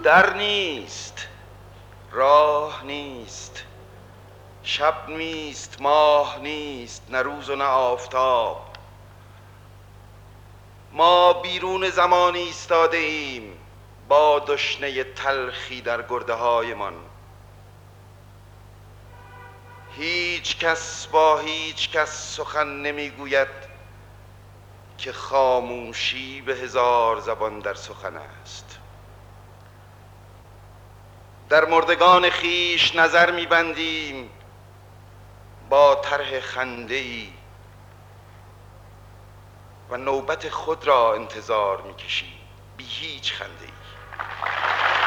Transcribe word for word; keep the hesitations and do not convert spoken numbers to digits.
در نیست، راه نیست، شب نیست، ماه نیست، نه روز و نه آفتاب. ما بیرون زمان ایستاده ایم با دشنه تلخی در گرده هایمان. هیچ کس با هیچ کس سخن نمیگوید که خاموشی به هزار زبان در سخن است. در مردگان خیش نظر میبندیم با طرح خنده‌ای و نوبت خود را انتظار میکشیم بی هیچ خنده‌ای.